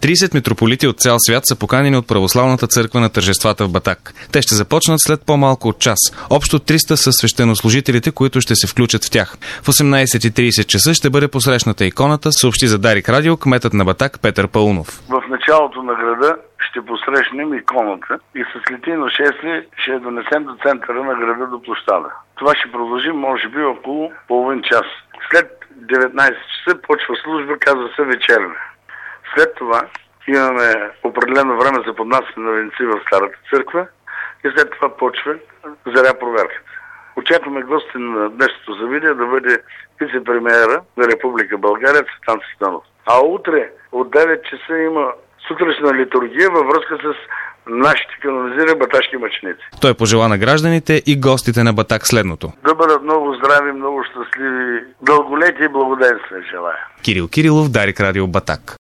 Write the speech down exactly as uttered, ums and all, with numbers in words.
трийсет митрополити от цял свят са поканени от Православната църква на тържествата в Батак. Те ще започнат след по-малко от час. Общо триста са свещенослужителите, които ще се включат в тях. В осемнайсет и трийсет часа ще бъде посрещната иконата, съобщи за Дарик Радио кметът на Батак Петър Паунов. В началото на града ще посрещнем иконата и с литийно шествие ще я донесем до центъра на града, до площада. Това ще продължи може би около половин час. След деветнайсет часа почва служба, казва се вечерна. След това имаме определено време за поднасяне на венци в Старата църква и след това почва заря проверката. Очакваме гости на днешното завидие да бъде вице-премиера на Република България Цветан Цветанов. А утре от девет часа има сутрешна литургия във връзка с нашите канонизирани баташки мъченици. Той пожела на гражданите и гостите на Батак следното: да бъдат много здрави, много щастливи, дълголетие и благоденствие желая. Кирил Кирилов, Дарик Радио, Батак.